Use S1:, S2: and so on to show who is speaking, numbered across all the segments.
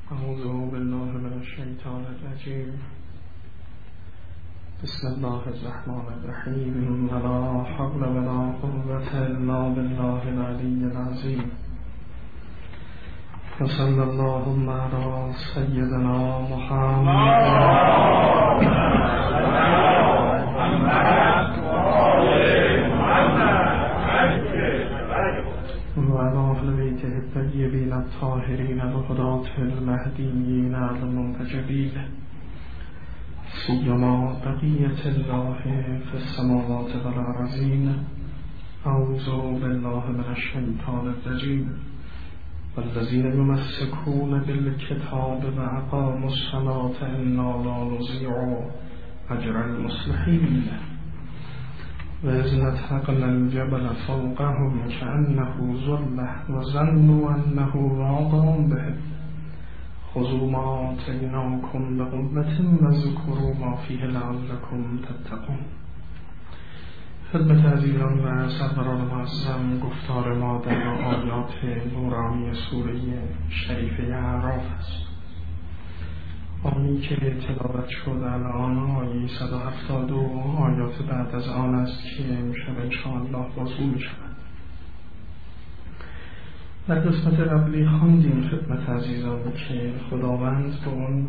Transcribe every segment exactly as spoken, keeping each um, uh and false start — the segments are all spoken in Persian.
S1: أعوذ بالله من الشيطان الرجيم. بسم الله الرحمن الرحيم. ولا حول ولا قوة إلا بالله العلي العظيم. وصلى اللهم على سيدنا محمد وعلى أهل بيته الطيبين الطاهرين الهداة المهديين المنتجبين، سيما بقية الله في السماوات والأرضين. أعوذ بالله من الشيطان الرجيم. والذين يمسكون بالكتاب وأقاموا الصلاة إنا لا نضيع أجر المصلحين. وإذ نتقنا الجبل فوقهم كأنه ظلة وظنوا أنه واقع بهم خذوا ما آتيناكم بقوة واذكروا ما فيه لعلكم تتقون. خدمت عزیزان و سروران معظم، گفتار ما در آیات نورانی سوره شریفه اعراف است. آنی که تلاوت شد الان آیه صد و هفتاد و آیات بعد از آن است که امشب انشاءالله بازگو می شود. در قسمت قبلی خواندیم خدمت عزیزان که خداوند به اون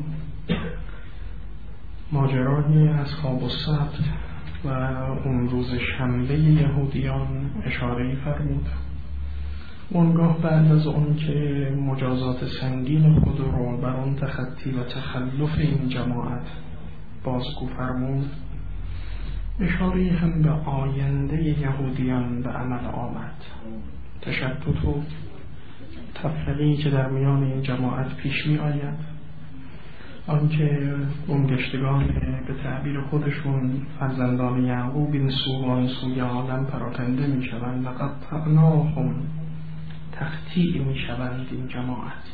S1: ماجرای اصحاب السبت و اون روز شنبه یهودیان اشاره فرمود. اونگاه بعد از اون که مجازات سنگین خود رو بر اون تخطی و تخلف این جماعت بازگو فرمود، اشاره هم به آینده یهودیان به عمل آمد. تشتت و تفرقی که در میان این جماعت پیش می آید، آنکه گمگشتگان به تعبیر خودشون فرزندان یعقوب این سو و آن سوی عالم پراکنده می شوند و قطعناهم تقطیع می شوند این جماعت.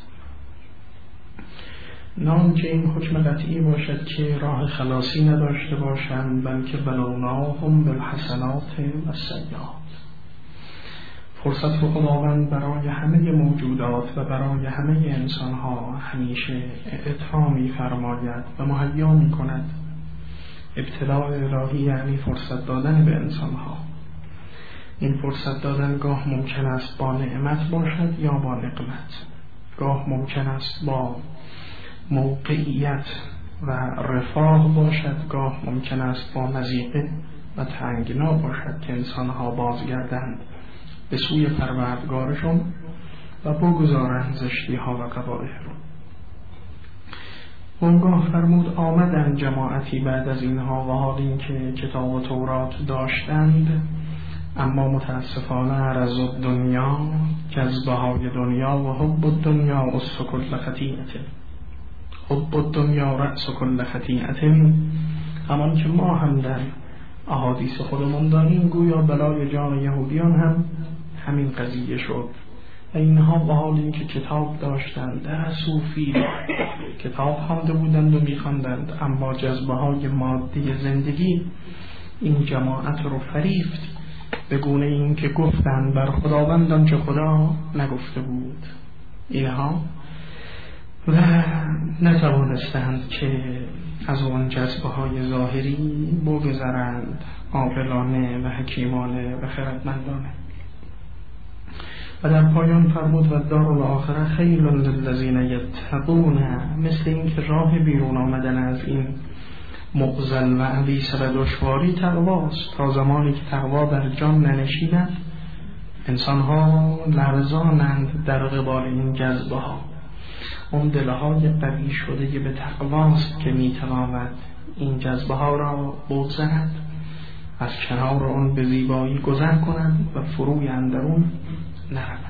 S1: نه آنکه این حکم قطعی باشد که راه خلاصی نداشته باشند، بلکه بلوناهم بالحسنات و السیئات. فرصت رو خداوند برای همه موجودات و برای همه انسان ها همیشه اعطا می فرماید و مهیا می کند. ابتلاء الهی یعنی فرصت دادن به انسان ها. این فرصت دادن گاه ممکن است با نعمت باشد یا با نقمت، گاه ممکن است با موقعیت و رفاه باشد، گاه ممکن است با مضیقه و تنگنا باشد که انسان ها بازگردند به سوی پروردگارشون و بگذارند زشتی ها و قبایح رو. اونگاه فرمود آمدن جماعتی بعد از اینها و حال این که کتاب و تورات داشتند، اما متاسفانه عرض الدنیا، جذبه های دنیا و حب الدنیا اصف کل خطیئت، حب الدنیا رأس کل خطیئت. همان که ما هم در احادیث خودمون داریم، گویا بلای جان یهودیان هم همین قضیه شد. اینها با حال این که کتاب داشتند، درس و فی کتاب خوانده بودند و میخواندند، اما جذبه های مادی زندگی این جماعت رو فریفت، به گونه این که گفتند بر خداوند آنچه خدا نگفته بود. اینها و نتوانستند که از اون جذبه های ظاهری بگذرند عاقلانه و حکیمانه و خردمندانه. و در پایان فرمود و دار الاخره خیل للذین یتقون، مثل این که راه بیرون آمدن از این مغزل و عویس و دشواری تقواست. تا زمانی که تقوا در جان ننشیند، انسان ها لرزانند در قبال این جذبه ها. اون دلهای قوی شده به تقواست که میتواند این جذبه ها را بگذرد، از کنار اون به زیبایی گذر کند و فروی اندرون نرود.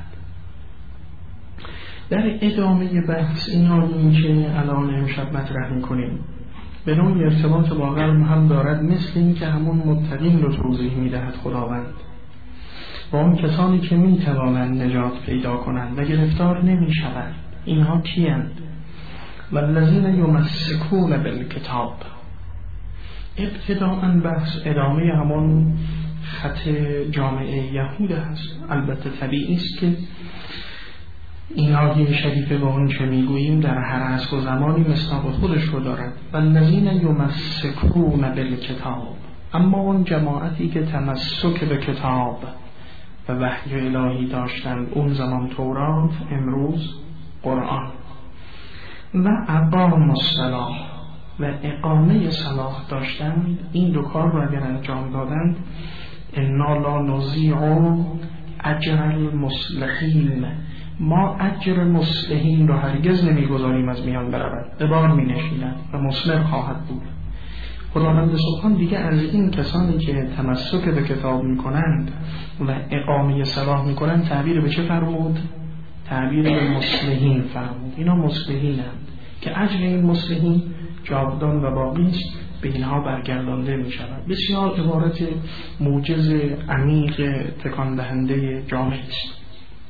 S1: در ادامه بحث این آیین که الان امشب مطرح میکنیم به نوعی ارتباط با قلب هم دارد، مثل این که همون متقین رو توضیح میدهد خداوند و اون کسانی که میتوانند نجات پیدا کنند و گرفتار نمیشوند. اینها کیند؟ والذین یمسکون بالکتاب. ابتداءً بحث ادامه همون خط جامعه یهود هست. البته طبیعی است که این آیه شریفه با اون چه میگوییم در هر عصر و زمانی مصداق خودش رو دارد. والذین یمسکون بالکتاب، اما اون جماعتی که تمسک به کتاب و وحی الهی داشتند، اون زمان تورات، امروز قرآن، و اقام الصلاة و اقامه صلاح داشتند، این دو کار رو اگر انجام دادند، انا لا نضیع اجر المصلحین، ما اجر مصلحین رو هرگز نمیگذاریم از میان برود، به بار می نشیند و مصلح خواهد بود. خداوند سبحان دیگه از این کسانی که تمسک به کتاب می کنند و اقامه صلاح می کنند تعبیر به چه فرمود؟ تعبیر به مصلحین فرمود. اینا مصلحین هستند که اجر این مصلحین جاودان و باقی است، به اینها برگردانده می شود. بسیار عبارت موجز عمیق تکان دهنده جامع است.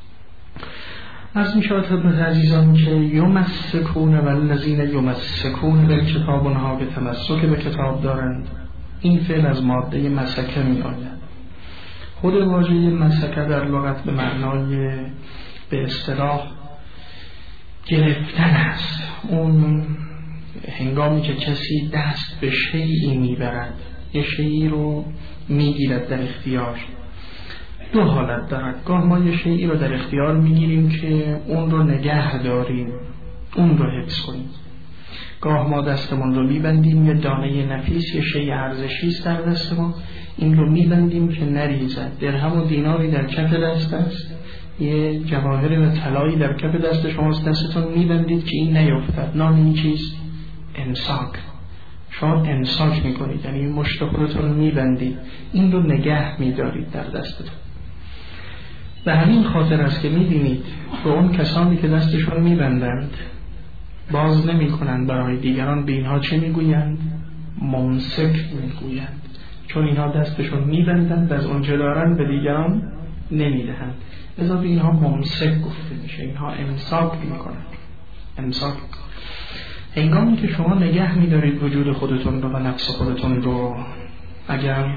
S1: از می شود خدمت عزیزان که یمسکون والذین یمسکون بالکتاب، اونها که تمسک به کتاب دارند، این فعل از ماده مسکه می آید. خود واژه مسکه در لغت به معنای به اصطلاح گرفتن است. اون هنگامی که کسی دست به شیئی میبرد، یه شیئی رو میگیرد در اختیار، دو حالت دارد. گاه ما یه شیئی رو در اختیار میگیریم که اون رو نگه داریم، اون رو حفظ کنیم. گاه ما دستمون رو میبندیم، یه دانه نفیس، یه شیء ارزشی است در دست ما، این رو میبندیم که نریزد. درهم و دیناری در کف دست است، یه جواهر و طلایی در کف دست شماست، دستتون میبندید که این نیفتد. نام این چیز امساک. شما امساک میکنید، یعنی مشت خودتون میبندید، این رو نگه میدارید در دستتون. به همین خاطر است که میبینید به اون کسانی که دستشون میبندند باز نمی کنند برای دیگران، به اینها چه میگویند؟ ممسک میگویند، چون اینها دستشون میبندند، از اونجا دارن به دیگران نمیدهند، لذا به اینها ممسک گفته میشه. اینها امساک میکنند. امساک هنگامی که شما نگه میدارید وجود خودتون رو و نفس خودتون رو، اگر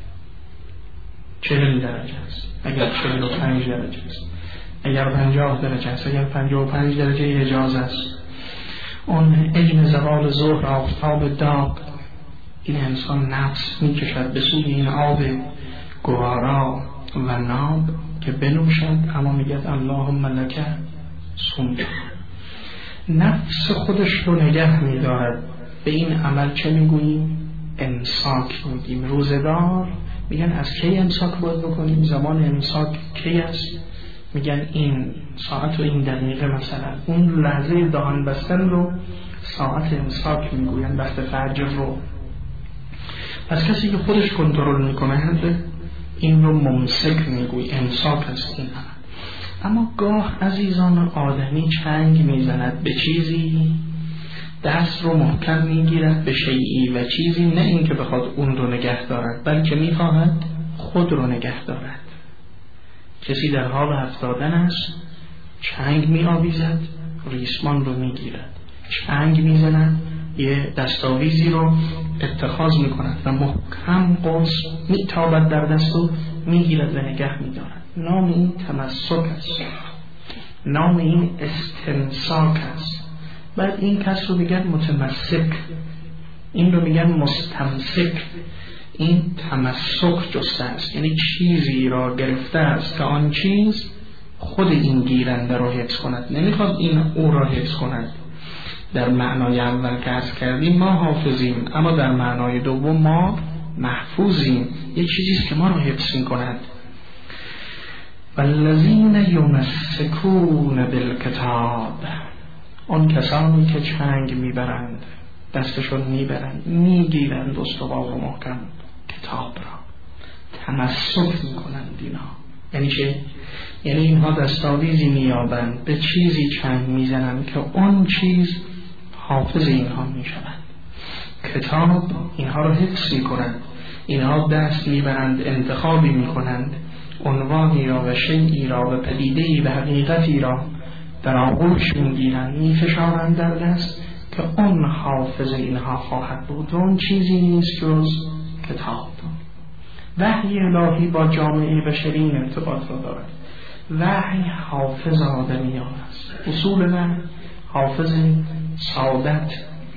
S1: چهل درجه است، اگر چهل و پنج درجه است، اگر پنجاه درجه است، اگر پنجاه و پنج درجه حجاز است، اون عین زوال ظهر، آفتاب داغ، این انسان نفس میکشد به سوی این آب گوارا و ناب که بنوشد، اما میگد اللهم لک صمت. نفس خودش رو نگه میدارد. به این عمل چه میگوییم؟ امساک میگیم. روزدار میگن از کی امساک باید بکنیم؟ زمان امساک کی است؟ میگن این ساعت و این دقیقه، مثلا اون لحظه دهان بستن رو ساعت امساک میگوین، وقت فجر رو. پس کسی که خودش کنترل میکنه این رو ممسک میگوی، امساک است این عمل. اما گاه عزیزان آدمی چنگ میزند به چیزی، دست رو محکم میگیرد به شیئی و چیزی، نه این که بخواد اون رو نگه دارد، بلکه میخواهد خود رو نگه دارد. کسی در حال افتادن است، چنگ می آویزد، ریسمان رو می گیرد، چنگ می زند، یه دستاویزی رو اتخاذ می کند و محکم قوس می تابد در دست و می گیرد و نگه می دارد. نام این تمسک است، نام این استمساک است. بعد این کس رو میگن متمسک، این رو میگن مستمسک. این تمسک جسته است، یعنی چیزی را گرفته است که آن چیز خود این گیرنده را حفظ کند، نمیخواد این او را حفظ کند. در معنای اول که عرض کردیم ما حافظیم، اما در معنای دوم ما محفوظیم. یک چیزیست که ما را حفظ میکند. والذین یمسکون بالکتاب، آن کسانی که چنگ میبرند، دستشون میبرند، میگیرند استوار و محکم کتاب را، تمسک میکنند اینها. یعنی چه؟ یعنی اینها دستاویزی میابند، به چیزی چنگ میزنند که اون چیز حافظ اینها میشوند. کتاب اینها را حفظ میکنند. اینها دست میبرند، انتخابی میکنند، عنوانی را و شیئی را و پدیده‌ای و حقیقتی را در آغوش میگیرند، میفشارند در دست که اون حافظ اینها خواهد بود و اون چیزی نیست جز کتاب. وحی الهی با جامعه بشری این ارتباط را دارد. وحی حافظ آدمیان است. اصولا حافظ سعادت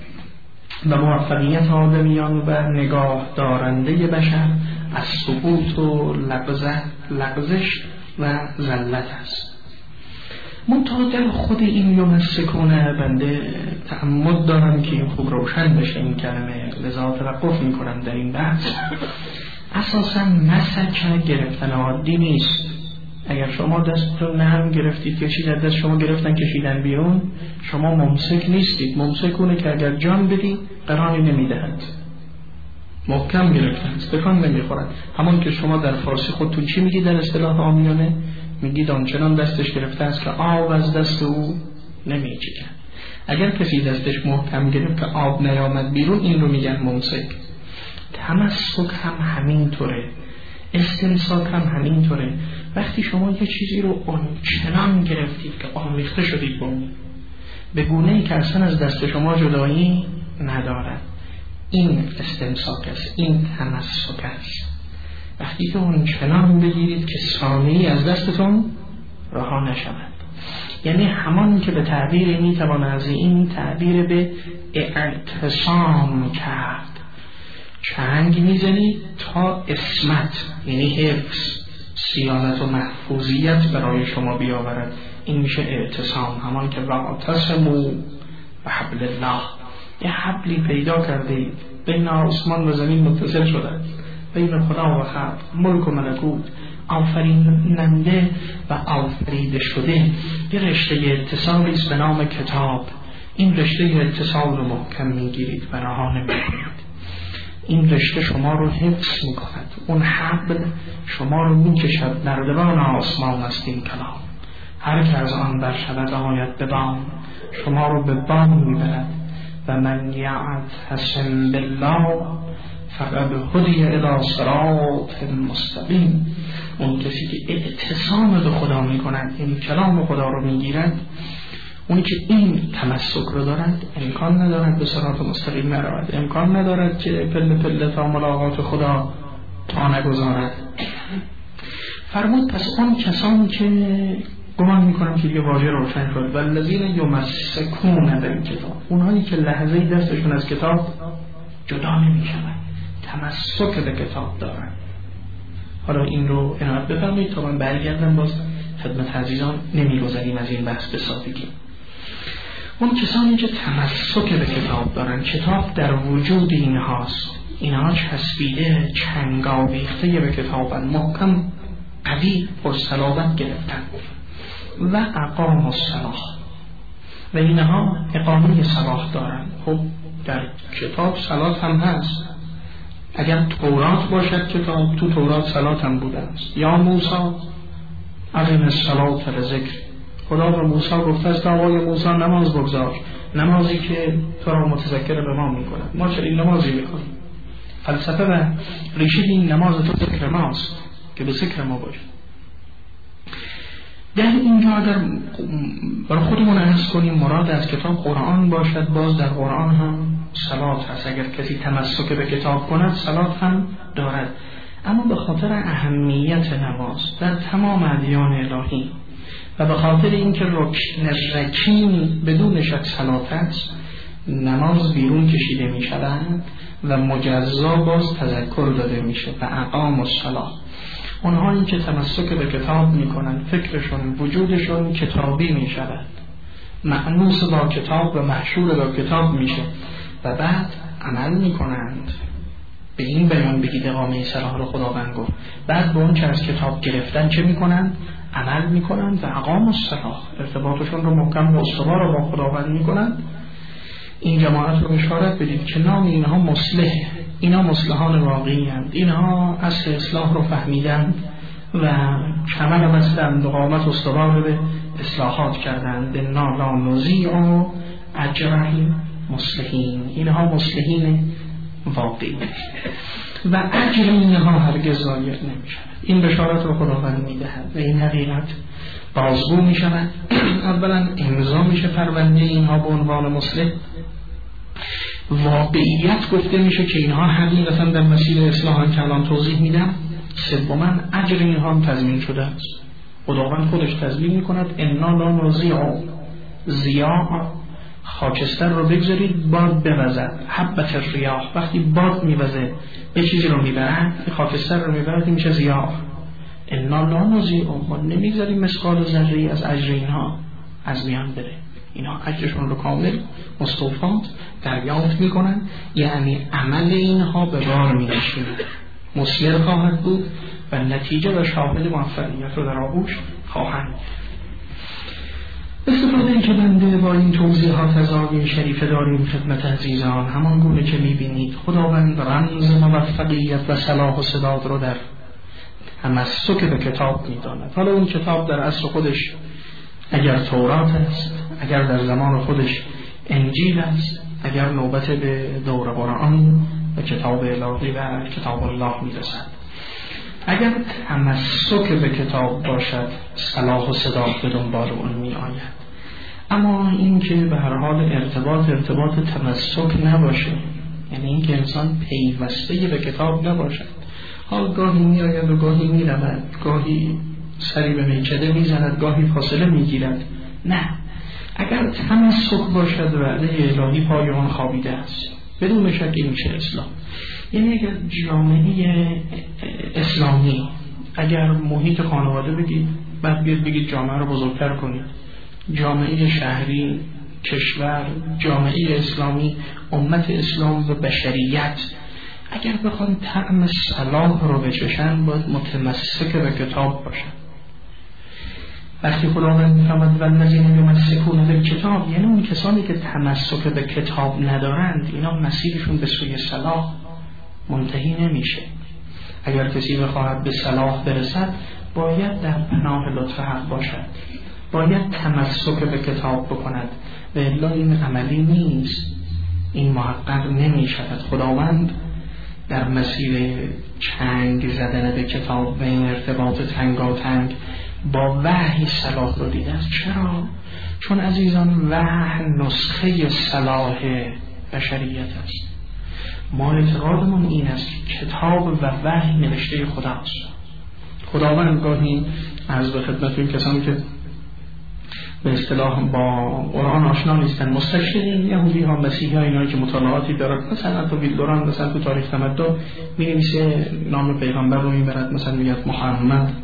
S1: و موفقیت آدمیان و نگاه دارنده بشر از سقوط و لغزش و ذلت است. منتها در خود این یمسکونه بنده تعمد دارم که این خوب روشن بشه این کلمه، لذا توقف میکنم در این بحث. اساسا مسک گرفتن عادی نیست. اگر شما دستتون نرم گرفتید کشید از دست شما گرفتن کشیدن بیرون، شما ممسک نیستید. ممسک اونه که اگر جان بدی قراری نمیدهد، محکم گرفتن استکان نمیخورد. همون که شما در فارسی خودتون چی میگید در اصطلاح عامیانه؟ میگید آنچنان دستش گرفته است که آب از دست او نمیچکد. اگر کسی دستش محکم گرفت که آب نیامد بیرون، این رو میگن ممسک. تمسک هم همین طوره، استمساک هم همین طوره. وقتی شما یه چیزی رو آنچنان گرفتید که آمیخته شدید با اون، به گونه‌ای که اصلا از دست شما جدایی ندارد، این استمساک است، این تمسک است. وقتی که آنچنان بگیرید که ثانیه‌ای از دستتون رها نشود. یعنی همان که به تعبیر میتوان از این تعبیر به اعتصام کرد. چنگ میزنید تا اسمت، یعنی حفظ، صیانت و محفوظیت برای شما بیاورد. این میشه اعتصام. همان که واعتصموا بحبل الله، یه حبلی پیدا کرده بین آسمان و زمین متصل شده، بین خدا و خلق، ملک و ملکوت، آفریننده و آفریده شده. یه رشته اتصالی است به نام کتاب. این رشته اتصال رو محکم میگیرید و رها نمیکنید. این رشته شما رو حفظ میکند. اون حبل شما رو میکشد. نردبان آسمان است این کلام. هر که از آن برشود آید به بام، شما رو به بام میبرد. و من یعتصم بالله فقد هدی الی صراط مستقیم. اون کسی که اعتصام به خدا میکند، این کلام خدا رو میگیرد، اونی که این تمسک رو دارد، امکان ندارد به صراط مستقیم نرود، امکان ندارد که پله پله تا ملاقات خدا تا نگذارد. فرمود پس اون کسانی که گمان میکنم که دیگه واژه روشن شد، والذین یمسکون بالکتاب، اونهایی که لحظه دستشون از کتاب جدا نمیشوند، تمسک به کتاب دارن. حالا این رو عنایت بفرمایید تا من برگردم باز خدمت عزیزان. نمیگذاریم از این بحث به سادگی. اون کسانی که تمسک به کتاب دارن، کتاب در وجود اینهاست، اینها چسبیده چنگاویخته به کتابن، محکم قوی پرصلابت گرفتن. و اقام الصلاة، و اینها اقامه صلاح دارن. خب در کتاب صلات هم هست. اگر تورات باشد کتاب، تو تورات صلات هم بوده است. یا موسی اقیم الصلاة لذکر، خدا به موسی گفته است آقای موسی نماز بگذار، نمازی که تو را متذکر به ما می کند. ما چه این نمازی می کنیم؟ فلسفه و ریشه این نماز تو ذکر ماست که به ذکر ما باشه. در اینجا اگر برای خودمون عرض کنیم مراد از کتاب قرآن باشد، باز در قرآن هم صلات هست. اگر کسی تمسک به کتاب کند صلات هم دارد. اما به خاطر اهمیت نماز در تمام ادیان الهی و به خاطر اینکه رکن رکین بدون شک صلات است، نماز بیرون کشیده می شود و مجزا باز تذکر داده میشه و اقام الصلاة. اونهایی که تمسک به کتاب میکنند، فکرشون وجودشون کتابی میشود، مأنوس با کتاب و محشور با کتاب میشه و بعد عمل میکنند. به این بیان بگید اقامه صلاح رو خداوند گفت. بعد به اون چه از کتاب گرفتن چه میکنند؟ عمل میکنند و اقام الصلاة، ارتباطشون رو محکم و استوار رو با خداوند میکنند. این جماعت رو اشارت بدید که نام اینها مصلح، اینا مصلحان واقعی هستند. اینها اصل اصلاح رو فهمیدند و کمر بستند و قامت استوار به اصلاحات کردند. انا لا نضیع اجر المصلحین، اینها مصلحین واقعی و اجر اینها هرگز ضایع نمیشود. این بشارت رو خداوند میدهد و این حقیقت بازگو میشود. اولا امضا میشه پرونده اینها به عنوان مصلح، واقعیت گفته میشه که اینها حقیقتا در مسیر اصلاح که الان توضیح میدم. سوما اجر اینها هم تضمین شده است. خداوند خودش تضمین میکند انا لا نضیع ضیاع، خاکستر رو بگذارید باد بوزد، حبت الریاح، وقتی باد میوزه یه چیزی رو میبرد، خاکستر رو میبرد، میشه ضیاع. انا لا نضیع، ما نمیگذاریم مثقال ذره از اجر اینها از میان بره، اینا اجرشون رو کامل مستوفات دریافت میکنن، یعنی عمل اینها به بار مینشینه، مثمر خواهد بود و نتیجه و شاهد موفقیت رو در آغوش خواهند. استفاده ای که بنده با این توضیحات از آیه شریفه داریم خدمت عزیزان، همان گونه که میبینید خداوند رمز موفقیت و صلاح و سداد رو در تمسک به کتاب میداند. حالا اون کتاب در اصل خودش اگر تورات است، اگر در زمان خودش انجیل است، اگر نوبت به دور قرآن و کتاب الهی و کتاب الله میرسد، اگر تمسک به کتاب باشد صلاح و سداد به دنبال اون می آید. اما این که به هر حال ارتباط ارتباط تمسک نباشه، یعنی این که انسان پیوسته به کتاب نباشد، حال گاهی می آید و گاهی می رود، گاهی سری به میکده می زند، گاهی فاصله می گیرد، نه، اگر تمسک باشد وعده الهی پای آن خوابیده است، بدون شک این میشه اسلام. یعنی اگر جامعه اسلامی، اگر محیط خانواده بگید، بعد بگید جامعه رو بزرگتر کنید، جامعه شهری، کشور، جامعه اسلامی، امت اسلام و بشریت، اگر بخوان طعم صلاح رو بچشن باید متمسک به کتاب باشن. وقتی خداوند می‌فرماید والذین یمسکون بالکتاب، یعنی اون کسانی که تمسک به کتاب ندارند، اینا مسیرشون به سوی صلاح منتهی نمیشه. اگر کسی بخواهد به صلاح برسد باید در پناه لطف حق باشد، باید تمسک به کتاب بکند، و الا این عملی نیست، این محقق نمیشود. خداوند در مسیر چنگ زدن به بکتاب و این ارتباط تنگاتنگ با وحی صلاح رو دیده است. چرا؟ چون عزیزان وحی نسخه صلاح بشریت است. ما اعتقادمون این است که کتاب و وحی نوشته خداست. خداوند گاهی از به خدمت این کسانی که به اصطلاح با قرآن آشنا نیستن، مستشرقین، یهودی ها، مسیحی ها، اینایی که مطالعاتی دارن، مثلا تو ویلدوران مثلا تو تاریخ تمدن می نویسه نام پیغمبر رو میبرد، مثلا میگه محمد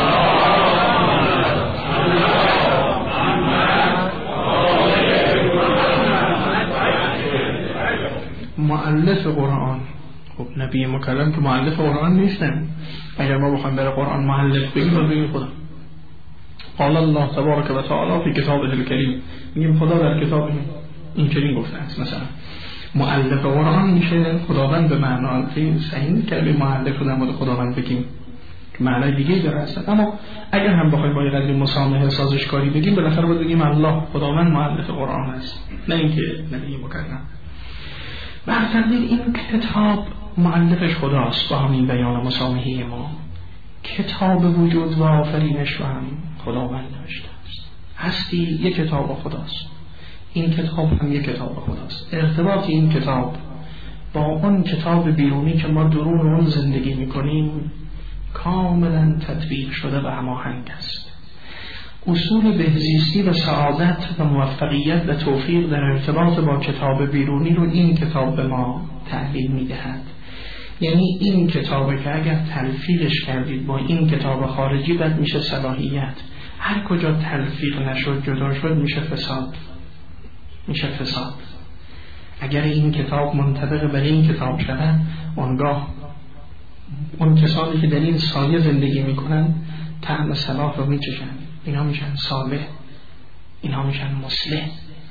S1: مؤلف قرآن. خب نبی مکرم که مؤلف قرآن نیستن. اگر ما بخوایم برای قرآن مؤلف بگیم رو بگیم خدا قال الله تبارک و تعالی فی کتابه الکریم، میگیم خدا در کتاب این کریم گفته است. مثلا مؤلف قرآن میشه خداوند به معنای صحیح کلمه مؤلف رو در مورد خداوند بگیم که معنای دیگه داره است. اما اگر هم بخوایم با یه قدری مسامحه سازشکاری بگیم، بالاخره باید بگیم الله خداوند مؤلف قرآن است، نه اینکه نبی مکرم. برتقدیر این کتاب مؤلفش خداست. با همین بیان مسامحه ما کتاب وجود و آفرینش رو هم خداوند نوشته است. هستی یک کتاب خداست، این کتاب هم یک کتاب خداست. ارتباط این کتاب با اون کتاب بیرونی که ما درون اون زندگی میکنیم کاملا تطبیق شده و هماهنگ است. اصول بهزیستی و سعادت و موفقیت و توفیق در ارتباط با کتاب بیرونی رو این کتاب به ما تعلیم میدهد. یعنی این کتابه که اگر تلفیقش کردید با این کتاب خارجی بد میشه صلاحیت، هر کجا تلفیق نشد جدا شد میشه فساد، میشه فساد. اگر این کتاب منطبق بر این کتاب شود، اونگاه اون کسانی که در این سایه زندگی میکنن طعم صلاح رو میچشن، اینا میشن صالح، اینا میشن مصلح.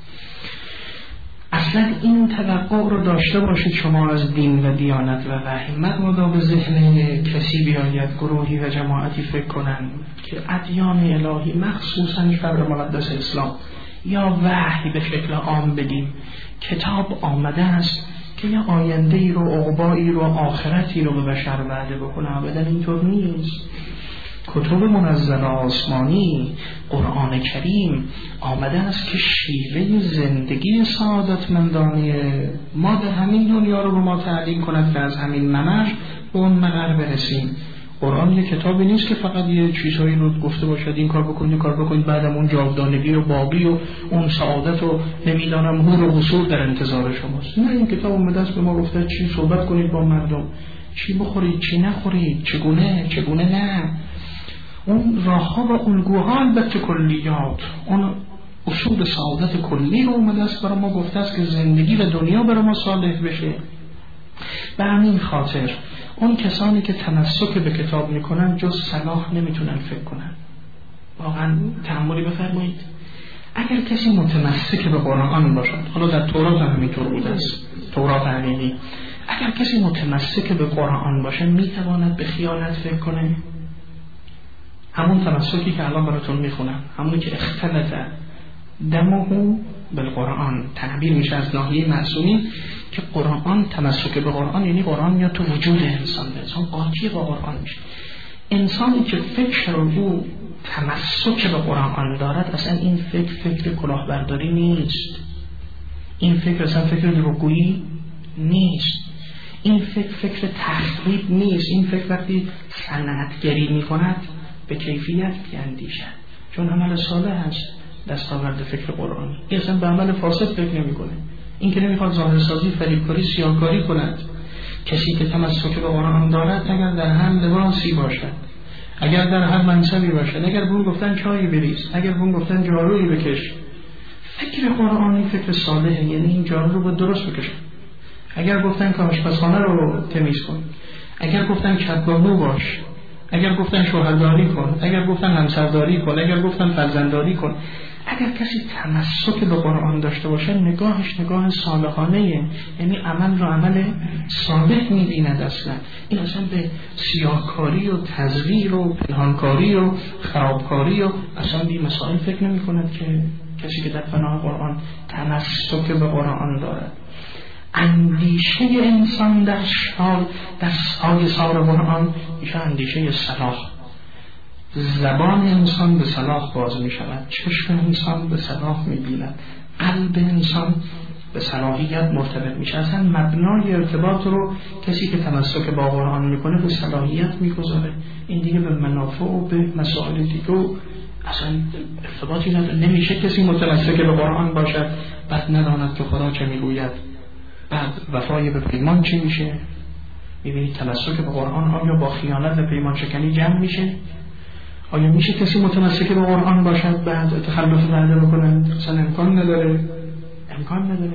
S1: اصلا این توقع رو داشته باشید شما از دین و دیانت و وحی. مبادا به ذهن کسی بیاید، گروهی و جماعتی فکر کنن که ادیان الهی مخصوصا شرع مقدس اسلام یا وحی به شکل عام بگیم کتاب آمده است که یه آینده ای رو، عقبایی رو، آخرتی رو به بشر وعده بکنه. ابدا اینطور نیست. کتب منزل آسمانی قرآن کریم آمده است که شیوه زندگی سعادتمندانه ما در همین دنیا رو به ما تعلیم کند که از همین ممر به اون مقر برسیم. قرآن یه کتابی نیست که فقط یه چیزهایی رو گفته باشد این کار بکنید این کار بکنید بعدم اون جاودانگی و باقی و اون سعادت و نمیدانم هور و حصول در انتظار شماست. نه، این کتاب اومده است به ما گفته چی صحبت کنید با مردم، چی بخورید چی نخورید، چگونه چگونه نه. اون راهها و الگوها البته کلیات، اون اصول سعادت کلی رو اومده است برای ما گفته است که زندگی و دنیا برای ما صالح بشه. به همین خاطر اون کسانی که تمسک به کتاب میکنن جز صلاح نمیتونن فکر کنن. واقعا تأملی بفرمایید، اگر کسی متمسک به قرآن باشد، حالا در تورات هم همینطور بوده است، تورات حقیقی، اگر کسی متمسک به قرآن باشه میتواند به خیانت فکر کنه؟ همون تمسکی که الان براتون میخونم، همونی که اختلط دمه بالقرآن تعبیر میشه از ناحیه معصومی، که قرآن تمسک به قرآن یعنی قرآن میاد تو وجود انسان، انسان قاطی با قرآن میشه. انسانی که فکر او تمسک به قرآن دارد، اصلا این فکر فکر کلاهبرداری نیست، این فکر اصلا فکر دروغگویی نیست، این فکر فکر تخریب نیست، این فکر وقتی صنعتگری میکند به کیفیت بیاندیشد، چون عمل صالح هست دستاورد فکر قرآنی. این اصلا به عمل فاسد فکر نمی کنه، این که نمیخواد ظاهرسازی، فریبکاری، سیاهکاری کند. کسی که تمسک به قرآن دارد اگر در هر لباسی باشد، اگر در هر منصبی باشد، اگر بون گفتن چایی بریز، اگر بون گفتن جارویی بکش، فکر قرآنی فکر صالحه، یعنی این جارو رو با درست بکشن. اگر گفتن آشپزخانه رو تمیز کن، اگر گفتن کدبانو باش، اگر گفتن شوهرداری کن، اگر گفتن همسرداری کن، اگر گفتن فرزندداری کن، اگر کسی تمسک به قرآن داشته باشه نگاهش نگاه صالحانه، یعنی عمل رو عمل صالح می‌بیند. اصلا این اصلا به سیاهکاری و تزویر و پنهانکاری و خرابکاری و اصلا بی مسائل فکر نمی کند که کسی که در پناه قرآن تمسک به قرآن دارد. اندیشه انسان در شال در سای سار قرآن میشه اندیشه صلاح. زبان انسان به صلاح باز می شود، چشم انسان به صلاح می بیند، قلب انسان به صلاحیت مرتبط می شود. اصلا مبنای ارتباط رو کسی که تمسک با قرآن می کنه به صلاحیت می گذاره. این دیگه به منافع و به مسائل دیگه اصلا ارتباطی نداره. نمیشه کسی متمسک به قرآن باشد بعد نداند که خدا چه می گوید، بعد وفای به پیمان چی میشه؟ میبینید تمسک به قرآن آیا با خیانت به پیمان شکنی جمع میشه؟ آیا میشه کسی متمسک به قرآن باشد بعد تخلف وعده بکنه؟ اصلا امکان نداره، امکان نداره.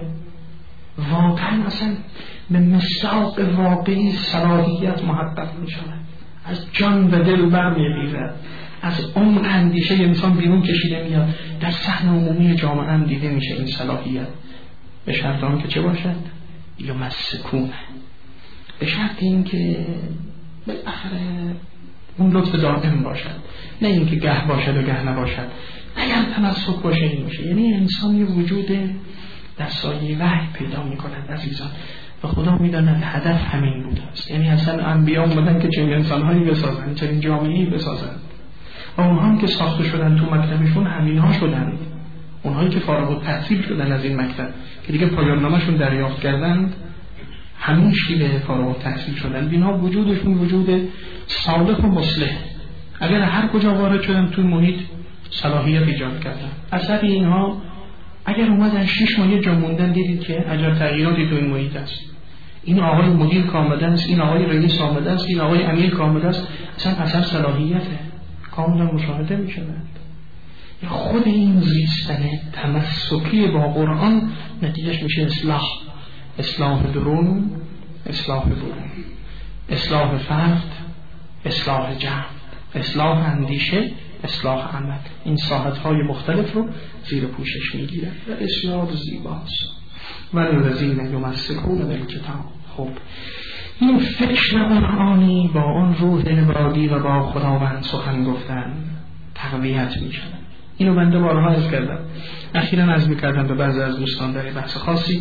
S1: واقعا اصلا به مصداق واقعی صلاحیت محقق میشود، از جان و دل برمی‌ریزد، از اون اندیشه انسان بیرون کشیده میاد، در صحن عمومی جامعه هم دیده میشه این صلاحیت. به شرط آن که چه باشد؟ یمسکونه، به شرط این که بالاخره اون لطف دائم باشد، نه این که گه باشد و گه نباشد. اگر تمسک باشه این میشه، یعنی انسان یه وجود در سایه وحی پیدا میکند عزیزان، و خدا میداند هدف همین بوده است. یعنی اصلا انبیا اومدن که چنین انسانهایی بسازن، چنین جامعه‌ای بسازن، و اونها که ساخته شدن تو مکتبشون همینها شدند. اونهایی که فارغ التحصیل شدن از این مکتب که دیگه پایان نامه‌شون دریافت کردند، همین شیوه فارغ التحصیل شدن. اینها وجودشون وجود صالح و مصلح. اگر هر کجا وارد شدن تو محیط صلاحیت ایجاد کردن، اثر اینها اگر اومدن شش ماه جا موندن، دیدید که عجب تغییراتی تو این محیط است. این آقای مدیر کامل است، این آقای رئیس کامل است، این آقای امیر کامل است، اصلا اثر صلاحیته کاملا مشاهده می‌شود. یا خود این زیستن تمسکی با قرآن نتیجهش میشه اصلاح، اصلاح درون، اصلاح برون، اصلاح فرد، اصلاح جمع، اصلاح اندیشه، اصلاح عمل. این ساحت‌های مختلف رو زیر پوشش میگیره و اصلاح زیباست. والذین یمسکون بالکتاب. خب این فکر قرآنی با اون روح عبادی و با خداوند سخن گفتن تقویت میشه. اینو بنده بارها عرض کردم، اخیراً عرض میکردم به بعضی از دوستان در بحث خاصی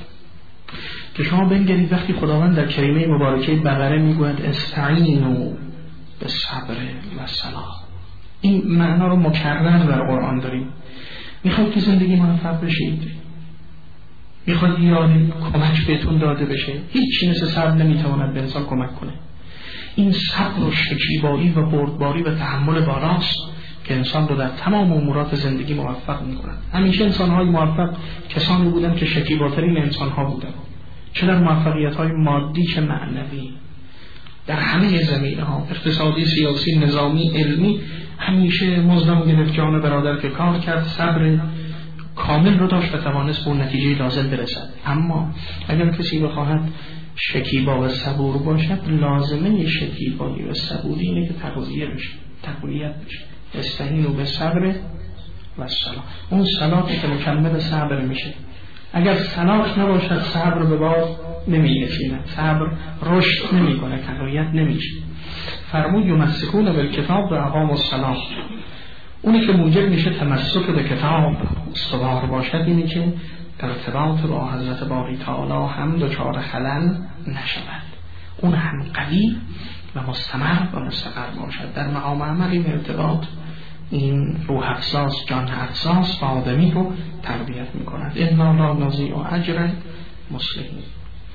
S1: که شما بنگرید وقتی خداوند در کریمه مبارکه بقره میگوید استعینوا بالصبر والصلاة، این معنا رو مکرر در قرآن داریم. میخواید که زندگی موفق بشید، میخواید یاری کمک بهتون داده بشه، هیچ چیز مثل صبر نمیتواند به انسان کمک کنه. این صبر و شکیبایی و بردباری و تحمل بالاست که انسان رو در تمام امورات زندگی موفق می‌کند. همیشه انسان‌های موفق کسانی بودند که شکیباترین انسان‌ها بودند، چه در موفقیت‌های مادی چه معنوی، در همه زمینه‌ها، اقتصادی، سیاسی، نظامی، علمی. همیشه مزدم گرفت جان برادر که کار کرد، صبر کامل رو داشت و توانست به اون نتیجه لازم برسد. اما اگر کسی بخواهد شکیبا و صبور باشد، لازمه شکیبایی و صبوری اینه که تقویه بشه، تقویت بشه. استعینوا بالصبر و الصلاة. اون صلاتی که مکمل صبر میشه. اگر صلاح نباشد صبر به بار نمی‌نشیند، صبر رشد نمی‌کنه، تقویت نمیشه. فرمود یمسکون بالکتاب و اقاموا الصلاة. اونی که موجب میشه تمسک به کتاب استوار باشد اینی که ارتباط با حضرت باری تعالی هم دچار خلل نشود، اون هم قوی و مستمر و مستقر باشد. در مقام عمل این ارتباط، این روح افزاس، جان افزاس و آدمی رو تربیت میکند. انا لا نضیع اجر مصلحین.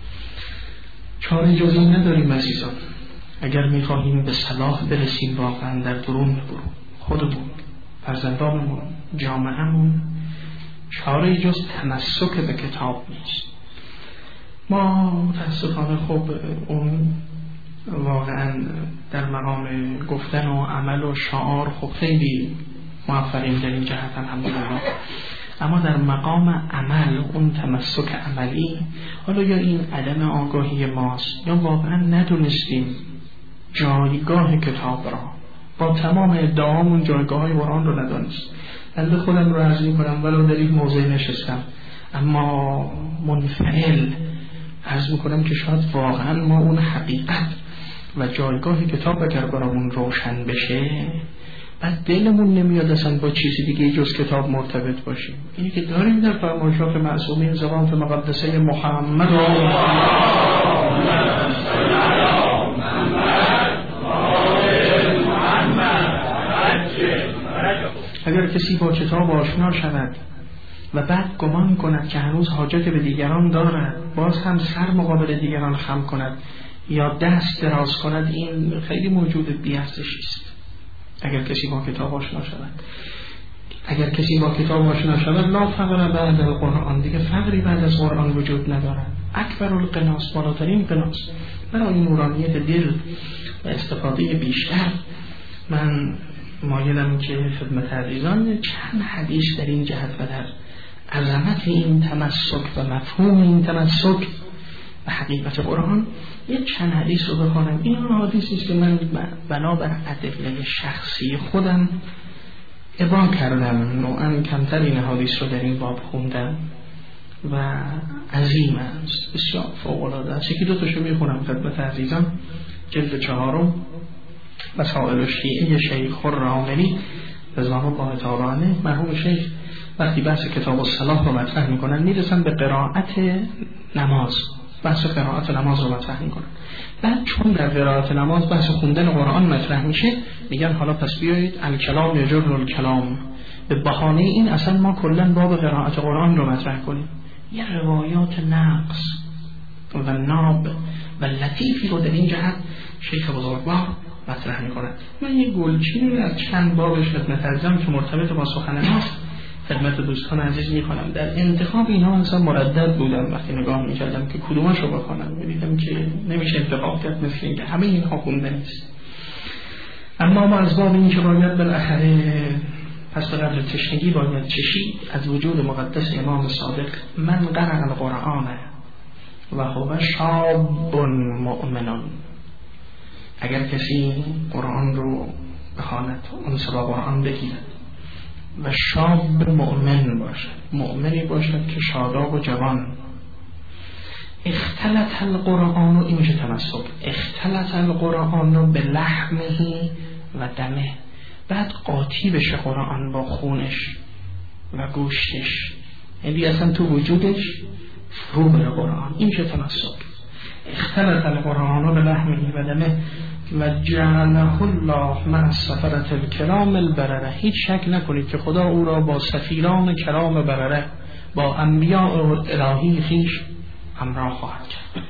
S1: چاره جز این نداریم عزیزان. اگر میخواهیم به صلاح برسیم واقعا در درون برو خودمون، فرزندانمون، جامعهمون، چاره جز تمسک به کتاب نیست. ما متاسفانه خب اون واقعا در مقام گفتن و عمل و شعار خب خیلی موفقیم در این جهت الحمدلله، اما در مقام عمل، اون تمسک عملی، حالا یا این عدم آگاهی ماست یا واقعا ندونستیم جایگاه کتاب را، با تمام ادعامون جایگاه های قرآن رو ندانست. بنده خودم رو عرض می‌کنم ولو در این موضع نشستم اما منفعل عرض می‌کنم که شاید واقعا ما اون حقیقت و جایگاه کتاب اگر برامون روشن بشه، بعد دلمون نمیاد اصلا با چیزی دیگه جز کتاب مرتبط باشیم. اینی که داریم در فرمایشات معصومین زبان مقدسه محمد و اگر کسی با کتاب آشنا شود و بعد گمان کند که هنوز حاجت به دیگران دارد، باز هم سر مقابل دیگران خم کند یا دست دراز کند، این خیلی موجود بی‌ارزشی است. اگر کسی با کتاب آشنا شود، اگر کسی با کتاب آشنا شود، لا فقر بعد القرآن، دیگه فقری بعد از قرآن وجود ندارد. اکبر القناص، بالاترین قناص برای نورانیت دل و استفاده بیشتر. من مایلم که خدمت عزیزان چند حدیث در این جهت و در عظمت این تمسک و مفهوم این تمسک و حقیقت قرآن یک چند حدیث رو بخونم. این حدیثی است که من بنابر ادله شخصی خودم ابراز کردم، نوعا کمتر این حدیث رو در این باب خوندم و عظیم است، بسیار فوق‌العاده است. یکی دو تاشو میخونم خدمت عزیزان. جلد چهارم مسائل شیعه شیخ الراملی رضوان الله تعالی عنه، مرحوم شیخ وقتی بحث کتاب الصلاح رو مطرح میکنن میرسن به قرائت نماز، بحث قرائت نماز رو مطرح میکنن. بعد چون در قرائت نماز بحث خوندن قرآن مطرح میشه، میگن حالا پس بیایید الکلام یجر الکلام، به بهانه این اصلا ما کلا باب قرائت قرآن رو مطرح کنیم. یه روایات نقص و ناب و لطیفی رو در این جهت شیخ بزرگوار مطرح میکنن. من یه گلچینی رو از چند بابش خدمت عزیزان که مرتبط با سخن ماست خدمت دوستان عزیز میکنم. در انتخاب اینا اصلا مردد بودم، وقتی نگاه میکردم که کدومش رو بخونم میدیدم که نمیشه انتخاب کرد، مثل اینکه همه اینها خونده نیست. اما ما از باب این که باید بالاخره پس به قدر تشنگی باید چشید از وجود مقدس امام صادق، من قرأ القرآن و هو شاب مؤمن. اگر کسی قرآن رو بخواند، اون سبا قرآن بگیرد و شاب مؤمن باشد، مؤمنی باشد که شاداب و جوان، اختلط القرآن، این میشه تمسک، اختلط القرآن به لحمه و دمه، بعد قاطی بشه قرآن با خونش و گوشتش، یعنی اصلا تو وجودش فرو بره قرآن، این میشه تمسک. اختلط القرآن به لحمه و دمه و جعله الله مع السفرة الکرام البرره. هیچ شک نکنید که خدا او را با سفیران کرام برره، با انبیاء الهی خویش همراه خواهد کرد.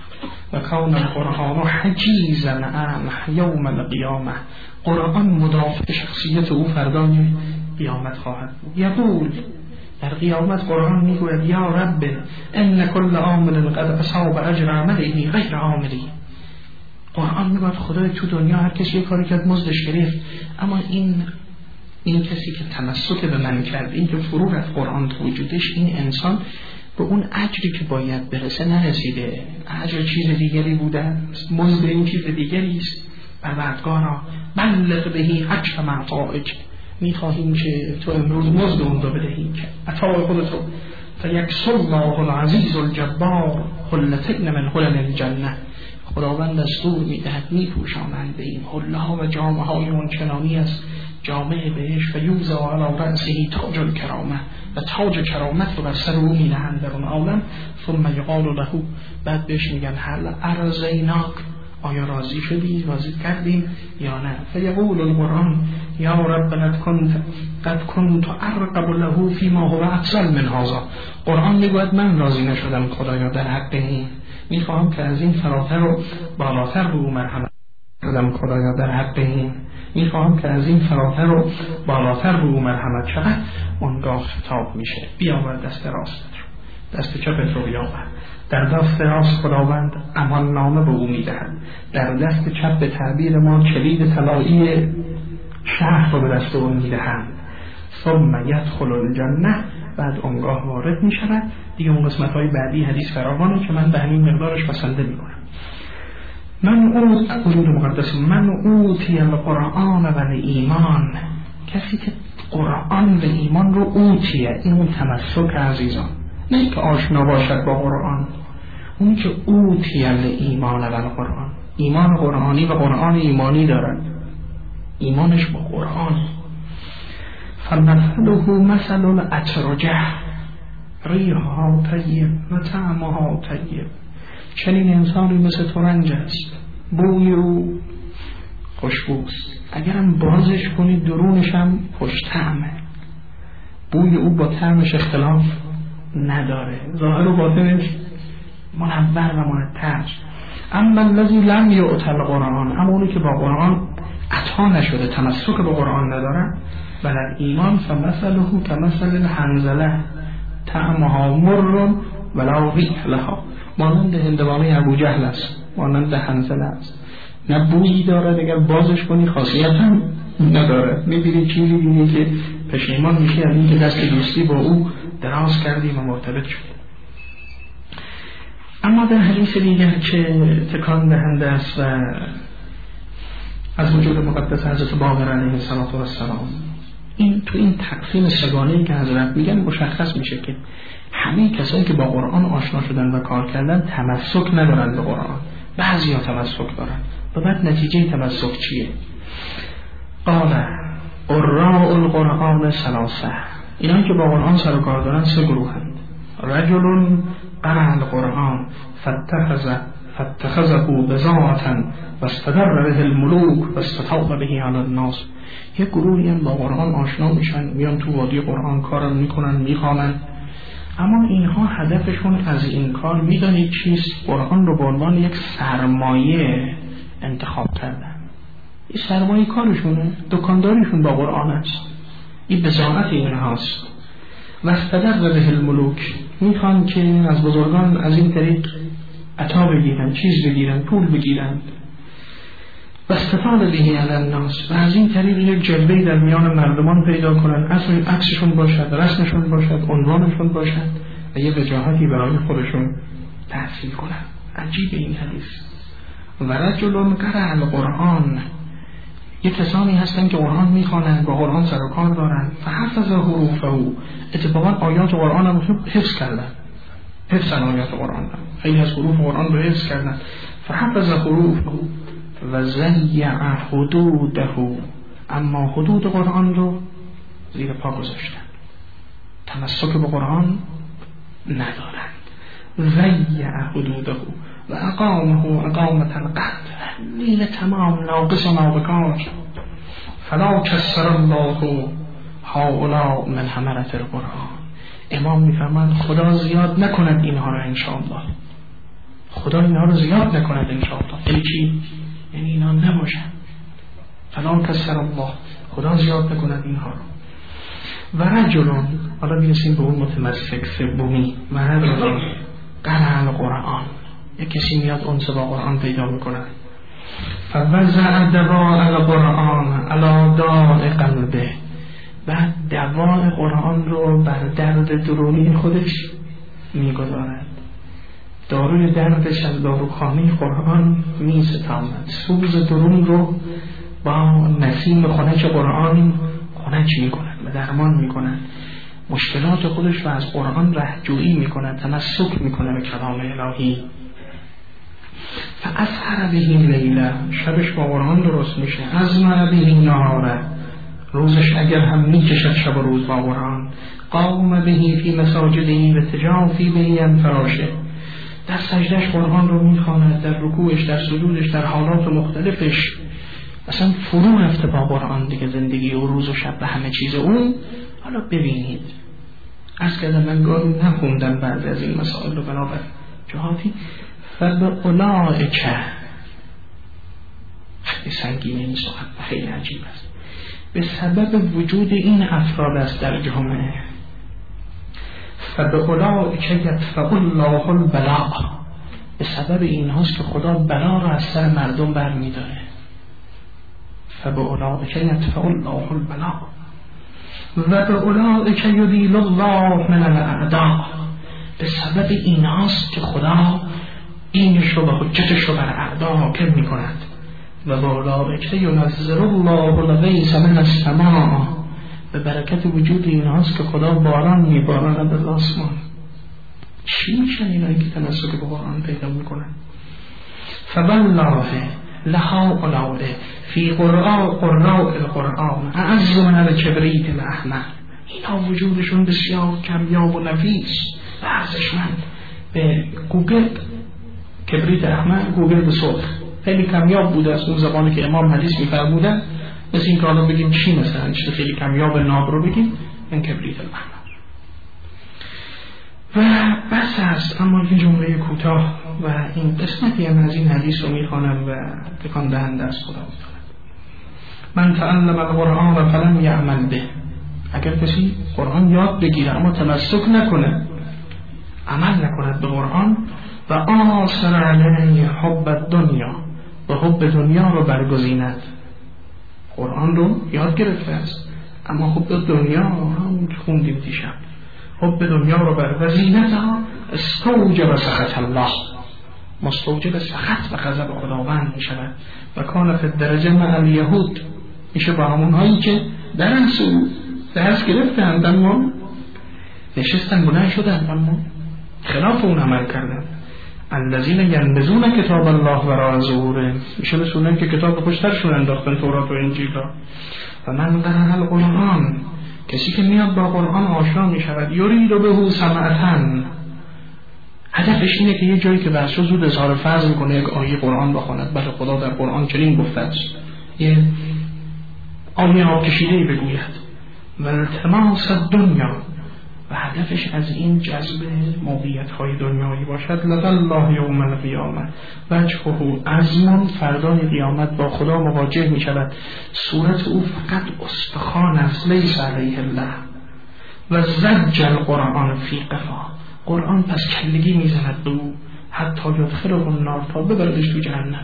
S1: و کان القرآن حجیزا عنه یوم القیامه. قرآن مدافع شخصیت او فردای قیامت خواهد بود. یقول در قیامت قرآن میگوید یا رب ان کل عامل قد اصاب اجر عمله غیر عاملی. قرآن میگوید خدای تو دنیا هر کسی یک کاری کرد مزدش گرفت، اما این این کسی که تمسک به من کرد، این که فرو رفت قرآن تو وجودش، این انسان به اون اجری که باید برسه نرسیده. اجر چیز دیگری بوده، مزد این چیز دیگری است. پروردگارا بلغ بهی اجر معطائک، میخواهیم که تو امروز مزد اون رو بدهی که عطای خودتو. فیکسر الله العزیز الجبار حلتین من حلل الجنه. خداوند دستور میدهد میپوشانند به این حله ها و جامه های منچنانی است جامعه بهش. فیوضع علی رأسه تاج الکرامه، و تاج کرامت رو بر سر او می‌نهند در اون عالم. ثم یقال له، بعد بهش میگن هل ارضیناک، آیا راضی شدی، راضی کردیم یا نه؟ فیقول القرآن یا رب قد کنت قد کنت ارقب له فیما هو افضل من هذا. قرآن میگوید من راضی نشدم خدایا در حق این، میخواهم که از این فراتر و بالاتر به او مرحمت کنم خدایا در حق این، میخواهم که از این فراتر و بالاتر به او مرحمت شود. اونگاه خطاب میشه بیاور دست راست رو، دست چپت رو بیاور. در دست راست خداوند امان نامه به او میدهد، در دست چپ به تعبیر ما کلید طلایی شهر رو به دست او میدهند. ثم یدخل الجنه، بعد اونگاه وارد میشود. دیگه اون قسمت های بعدی حدیث فراوانه که من به همین مقدارش بسنده میکنم. من اوت وجود مقدس من اوتی القرآن و ایمان، کسی که قرآن و ایمان رو اوتیه، این اون تمسک عزیزان، نه که آشنا باشد با قرآن، اون که اوتی ایمان و قرآن، ایمان قرآنی و قرآن ایمانی دارد، ایمانش با قرآن. فمثله مثل الاترجه ریحها طیب و طعمها طیب. چنین انسانی مثل ترنج است، بوی او خوشبوست، اگرم بازش کنید درونش هم خوش طعمه. بوی او با طعمش اختلاف نداره، ظاهر و باطنش منور و منتج. اما الذی لم یؤت القرآن، اما اونی که با قرآن عطا نشده، تمسک به قرآن نداره، و در ایمان فمثله کمثل الحنظله طعمها مر ولا ریح لها، مانند هندوانه ابو جهل است، مانند حنظله است، نه بویی داره، اگر بازش کنی خاصیت هم نداره، میبینی چیزی دیگه که پشیمان میشی از این که دست دوستی با او دراز کردی و مرتبط شدی. اما در حدیث دیگر که تکان دهنده است و از وجود مقدس حضرت باقر علیه السلام، این تو این تقسیم سگانه‌ای که حضرت میگن مشخص میشه که همه کسایی که با قرآن آشنا شدن و کار کردن تمسک ندارن به قرآن، بعضی ها تمسک دارن. و بعد نتیجه تمسک چیه؟ قال قراء القرآن ثلاثه، اینایی که با قرآن سر و کار دارن سه گروه هستند. رجل قرأ القرآن فاتخذ فاتخذه بضاعة واستدر به الملوک واستطاع به علی الناس. یک گروهی هم با قرآن آشنا میشن، میان تو وادی قرآن کارم میکنن، میخوانن، اما اینها هدفشون از این کار میدانید چیست؟ قرآن رو به عنوان یک سرمایه انتخاب کردن. این سرمایه کارشونه، دکانداریشون با قرآن است، این بضاعت اینهاست. واستدر به الملوک، میخوان که از بزرگان از این طریق عطا بگیرن، چیز بگیرن، پول بگیرن. واستفاد به علی الناس، و از این طریق یک جلوه‌ای در میان مردمان پیدا کنن، اصلا عکسشون باشد، رسمشون باشد، عنوانشون باشد و یه وجاهتی برای خودشون تحصیل کنن. عجیب این حدیث. و رجل قرأ القرآن، یک کسانی هستن که قرآن میخوانند، با قرآن سر و کار دارن، فحفظ حروفه، اتفاقا آیات قرآن هم حفظ کردن، حفظن آیات قرآن هم. خیلی از حروف قرآن رو حفظ کردن. فحفظ حروفه و ضیع حدوده، اما حدود قرآن رو زیر پا گذاشتن، تمسک به قرآن ندارند. ضیع حدوده و اقامه اقامت القطع، نیل تمام ناقص و نابکار. فلا کسر الله هؤلاء من حملة القرآن. امام میفرماند خدا زیاد نکند اینها را انشاءالله، خدا اینا رو زیاد نکند انشاءالله. یعنی چی؟ یعنی اینا نباشن. فلا کسر الله، خدا زیاد نکند اینها رو. و رجلون، حالا بیرسیم به اون متمسک سومی، و رجلون قرأ القرآن، یک کسی میاد اونسه با قرآن پیدا میکنه، فوضع دواء القرآن علی داء قلبه، بعد دواء قرآن رو بر درد درونی خودش میگذارد. داروی دردش از داروخانه قرآن میستاند، سوز درون رو با نسیم خنک قرآن خنک میکند و درمان میکند، مشکلات خودش رو از قرآن رهجویی میکند، تمسک میکنه به کلام الهی. فاسحر به لیله، شبش با قرآن درست میشه. ازمر به نهاره، روزش اگر هم میکشد شب و روز با قرآن. قام به فی مساجدی و تجافی به عن فراشه، در سجدش قرآن رو میخواند، در رکوعش، در سجودش، در حالات مختلفش اصلا فرو رفته با قرآن دیگه، زندگی و روز و شب به همه چیز اون. حالا ببینید، از که من گاهی نخوندم بعد از این مسائل رو بنابر جهاتی، فباولئک، خیلی سنگینه این سخن، خیلی عجیب است، به سبب وجود این افراد است در جامعه. فباولئک یدفع الله البلاء، به سبب این هاست که خدا بلا را از سر مردم برمی‌داره. فباولئک یدفع الله البلاء و باولئک یذیل الله من الاعداء، به سبب این هاست که خدا اینش رو و حجتش رو بر اعدا حاکم می کند. و باولئک ینزل الله الغیث من السماء، به برکت وجود این هاست که خدا باران می باراند از آسمان. چی میشن اینایی که تنسک به قرآن پیدا می کنند؟ فوالله لهؤلاء فی قراء قراء القرآن اعز من الکبریت الاحمر، اینا وجودشون بسیار کمیاب و نفیس و ارزشمند. به گوگل کبریت احمر، گوگل به سرخ، خیلی کمیاب بوده از اون زبانی که امام حدیث می‌فرمودن. مثل این که حالا بگیم چی، مثلا چیز خیلی کمیاب ناب رو بگیم این کبریت الاحمر. و بس است. اما این جمله کوتاه و این قسمتی هم از این حدیث رو میخوانم و تکان دهنده از خدا میدونم. من تعلم القرآن فلم یعمل به، اگر کسی قرآن یاد بگیره اما تمسک نکنه، عمل نکند به قرآن، و آثر علیه حب الدنیا، و حب دنیا رو برگزیند. قرآن رو یاد گرفته است اما حب دنیا هم خوندیم دیشب، حب دنیا رو بر وزینتها استوجب سخط الله، مستوجب سخط و غضب خداوند می شود. و کان فی الدرجه مع الیهود، میشه با همون هایی که در انسو درس گرفتند اما نشستن بلند شدن اما خلاف اون عمل کردن. الذین ینبذون کتاب الله وراء ظهورهم، میشه مثل که کتاب پشترشون انداختن، تورات و انجیل را. و من قرأ القرآن، کسی که میاد با قرآن آشنا می شود، یرید به سمعتن، هدفش اینه که یه جایی که بحث زود اظهار فضل کنه یک آیه قرآن بخواند. بله خدا در قرآن چنین گفته است، یه آیه آتشیده‌ای بگوید. و التماس الدنیا، و هدفش از این جذب موقعیت‌های دنیایی باشد. لدى الله یوم القیامه وجهه عظم، فردای قیامت با خدا مواجه می شود، صورت او فقط استخوان است، لیس علیه الله. و زج القرآن فی قفا، قرآن پس کلگی می زند به او، حتی یدخله النار، تا ببردش تو جهنم.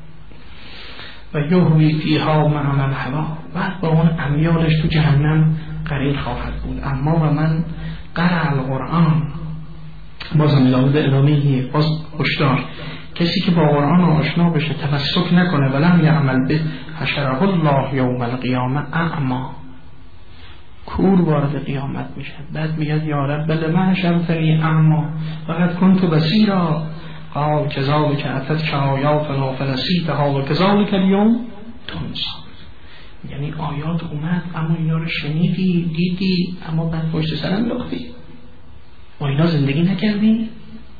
S1: و یهوی فیها مع من هوا، بعد با اون امیالش تو جهنم قرین خواهد بود. اما و من قرأ القرآن، بازم الهود الهیه، باز هشدار، کسی که با قرآن آشنا بشه تمسک نکنه ولم یعمل به، حشره الله یوم القیامه اعما، کور وارد قیامت میشه. بعد میگه یا رب لما حشرتنی اعما وقد کنت بصیرا، قال کذالک اتتک آیاتنا فنسیتها و کذالک اليوم تنسی. یعنی آیات اومد اما اینا رو شنیدی دیدی اما بعد پشت سر انداختی، با اینا زندگی نکردی.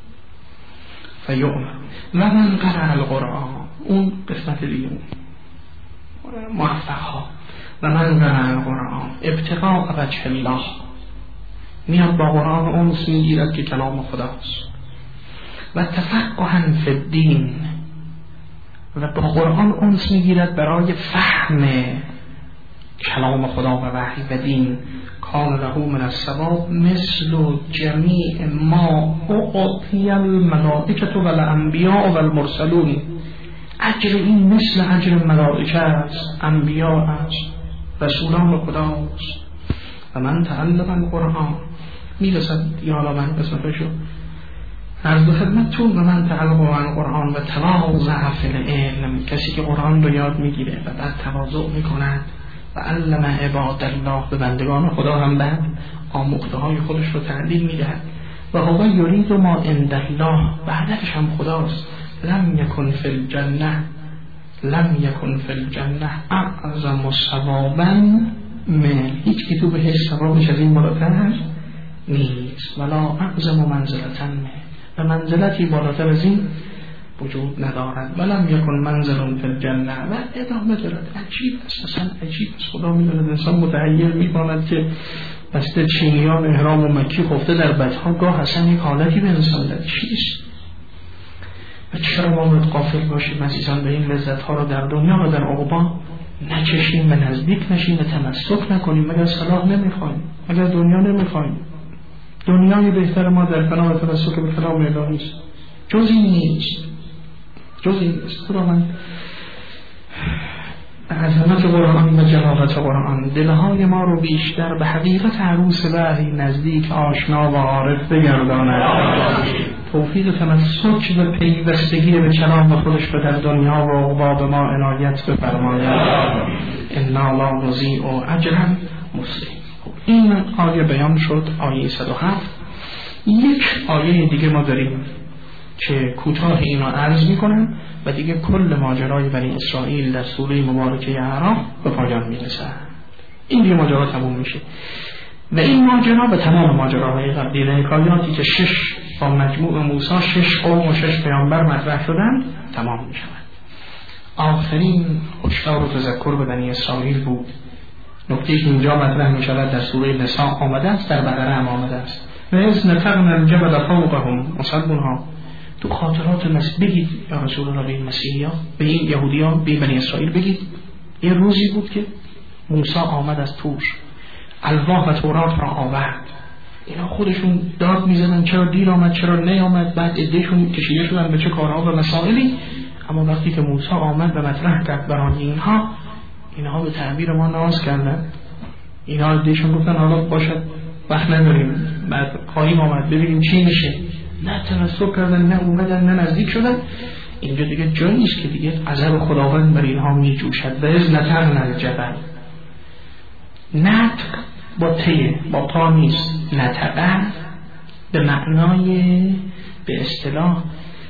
S1: فیوم و من قرأ القرآن، اون قسمت دیگه موفق ها. و من قرأ القرآن ابتغاء وجه الله، میاد با قرآن اونس میگیرد که کلام خداست. و تفقها فی الدین، و به قرآن انس میگیرد برای فهم کلام خدا و وحی و دین. کان له من الثواب مثل جمیع ما اعطی الملائکه و الانبیاء و المرسلون. اجر این مثل اجر ملائکه است، انبیاء است، رسولان خداست. و من تعلم القرآن، میرسد یا حالا من قسمتشو عرض به خدمتتون. و من تعلم القرآن و تواضع فی العلم، کسی که قرآن رو یاد میگیره و بعد تواضع میکند و علم عباد الله، به بندگان خدا هم بعد آموخته های خودش رو تعلیم میدهد. و هو یرید ما عند الله، بعدش هم خداست. لم یکن فی الجنه لم یکن فی الجنه اعظم ثوابا من، هیچ که تو بهش ثوابش از این بالاتر نیست. ولا اعظم منزلتا من، و منزلتی بالاتر از این وجود ندارد. ولم یکن منزل فی الجنه، و ادامه دارد. عجیب است، اصلا عجیب است. خدا میداند انسان متحیر میکند که بسته چینیان احرام و مکی خفته در بدها، گاه اصلا یک حالتی به انسان داد. چیست؟ و چرا ما باید غافل باشیم عزیزان به این لذت ها رو در دنیا و در عقبا نچشیم و نزدیک نشیم و تمسک نکنیم؟ مگر صلاح نمیخوایم؟ مگر دنیا نمیخوایم؟ دنیای بهتر ما در فنا و تمسک به کلام الهی است. جز این نیست، جز این نیست. تو را من عظمت قرآن و جلاوت قرآن دلهای ما رو بیشتر به حقیقت عروس وحی نزدیک، آشنا و عارف بگرداند. توفیق تمسک و پیوستگی به کلام خودش به در دنیا و عقبا به ما عنایت بفرماید. انا لا نضیع اجر المحسنین. این آیه بیان شد، آیه صد و هفت. یک آیه دیگه ما داریم که کوتاه اینو عرض میکنم و دیگه کل ماجرای بنی اسرائیل در سوره مبارکه اعراف به پایان میرسه. این دیگه ماجرا تموم میشه و این ماجرا به تمام ماجراهای قبلی و حکایاتی که شش با مجموع موسی شش قوم و شش پیامبر مطرح شدن تمام میشود. آخرین هشدار و تذکر به بنی اسرائیل بود. نکته که اینجا مطرح میشود در سوره نساء آمده است، در بقره هم آمده است. و از نتقنا الجبل فوقهم مصبونها. تو خاطرات مسیح بگید یا رسول الله، به این مسیحی ها، به این یهودی ها، به بنی اسرائیل بگید یه روزی بود که موسی آمد از تور، الواح و تورات را آورد. اینا خودشون داد میزنن چرا دیر آمد، چرا نیامد. بعد عدهشون کشیده شدن به چه کارها و مسائلی. اما وقتی که موسی آمد و مطرح کرد برای اینها، اینها به تعبیر ما ناز کردن. اینها عدهشون گفتن حالا باشد، وقت نداریم، بعد خواهیم آمد ببینیم چی میشه. نه تمسک کردن، نه اومدن، نه نزدیک شدن. اینجا دیگه جایی نیست که دیگه عذاب خداوند بر اینها میجوشد. و از نتقنا الجبل، نطق با تیه، با تا نیست. نطقه به معنای به اصطلاح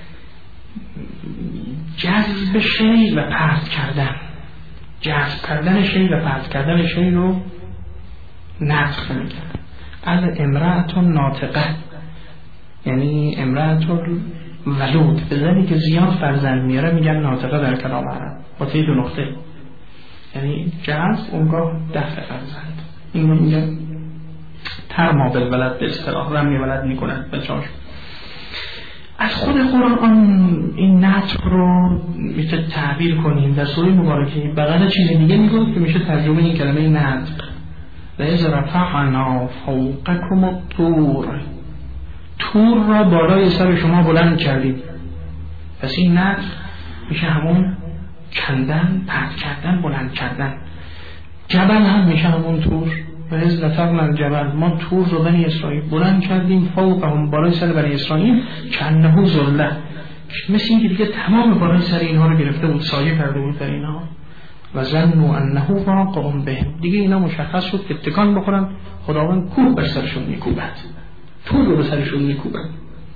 S1: جذب شی و پرت کردن، جذب کردن شی و پرت کردن شی رو نطق میگن. از امرأة ناطقه، یعنی امرأة ولود، به زنی که زیاد فرزند میاره میگن ناطقه در کلام عرب با تی دو نقطه، یعنی جذب اونگاه دفع فرزند. این رو میگن ترما بالولد، به اصطلاح رمی ولد میکنند بچه‌هاش. از خود قرآن این نطق رو میشه تعبیر کنیم. در سوره مبارکه بغل چیز دیگه میگه که میشه ترجمه این کلمه نطق. و اذ رفعنا فوقکم الطور، طور را بالای سر شما بلند کردیم. پس این نطق میشه همون کندن، پرت کردن، بلند کردن. جبل هم میشه همون طور. و از نتقنا الجبل، ما طور رو بنی اسرائیل بلند کردیم، فوقهم، بالای سر بنی اسرائیل، کانه ظله، مثل این که دیگه تمام بالای سر اینها رو گرفته بود، سایه کرده بود در اینها. و ظنوا انه واقع بهم، دیگه اینا مشخص شد که تکان بخورن خداوند کوه بر سرشون میکوبد، طور رو به سرشون میکوبد.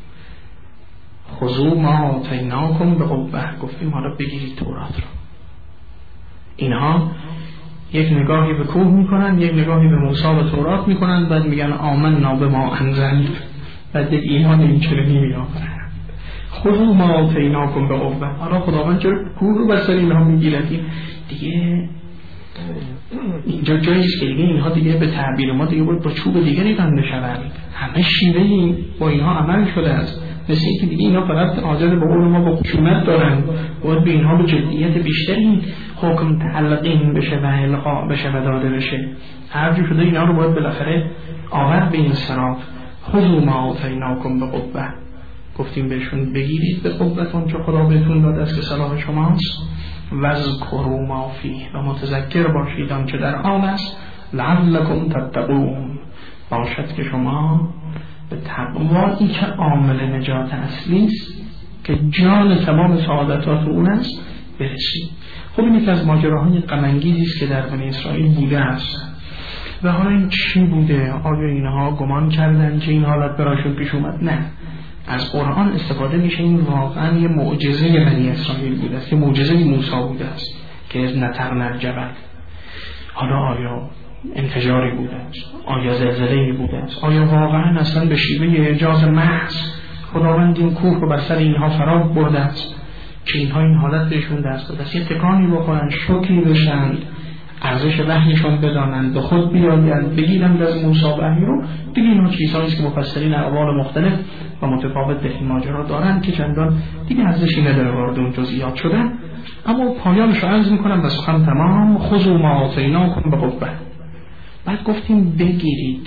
S1: خذوا ما آتیناکم بقوة، گفتیم حالا بگیرید تورات رو. اینها یک نگاهی به کوه میکنن، یک نگاهی به موسی و تورات میکنن، بعد میگن آمنا بما انزل، بعد یک ایمان این چنینی میآورند. خذوا ما آتیناکم بقوة، حالا خداوند چرا کوه رو بر سر اینها میگیرد؟ دیگه اینجا جاییست که دیگه اینها دیگه به تعبیر ما دیگه باید با چوب دیگری رنده شوند. همه شیوه با اینها عمل شده است مثل اینکه دیگه اینا فقط عادت به قول ما با خشونت دارن، باید به اینها به جدیت بیشتری حکم تعلقین بشه و القا بشه و داده بشه. هر جو شده اینا رو باید بالاخره آورد به این صراط. خذوا ما آتیناکم بقوة، گفتیم بهشون بگیرید به قوتون که خدا بهتون داده است که صلاح شماست. واذکروا ما فیه، و متذکر باشید آنچه در آن است. لعلکم تتقون، باشد که شما به تقوایی که عامل نجات اصلی است که جان تمام سعادتات اون است برسید. خب این یکی از ماجراهای غم انگیزی است که در بنی اسرائیل بوده است. و حالا این چی بوده؟ آیا اینها گمان کردن که این حالت براشون پیش اومد؟ نه، از قرآن استفاده میشه. این واقعا یه معجزه بنی اسرائیل بوده است، یه معجزه موسی بوده است که از نطقنا الجبل. حالا آیا انفجاری بوده است؟ آیا زلزله‌ای بوده است؟ آیا واقعا اصلا به شیوه اعجاز محض خداوند این کوه رو بر سر اینها فرا برده است که اینها این حالت بهشون دست داده است؟ یه تکانی بخورن، شوکی بشن، ارزش وحیشون بدانند، به خود بیایند، بگیرند از موسی وحی رو. دیگه اینها چیزهایی است که مفسرین اقوال مختلف و متفاوت به این ماجرا دارند که چندان دیگه ارزشی نداره وارد اون جزئیات شدن. اما پایانش رو عرض می‌کنم و سخن تمام. خذوا ما آتیناکم بقوة. بعد گفتیم بگیرید،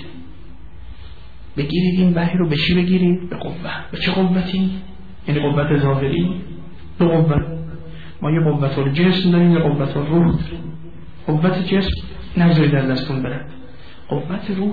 S1: بگیرید این وحی رو. به چی بگیرید؟ به قوة. به چه قوتی؟ یعنی قوت ظاهری؟ به قوت ما یه قوت الجسم داریم، یه قوت الروح. قوت جسم نگذارید در دستون برد. قوت روح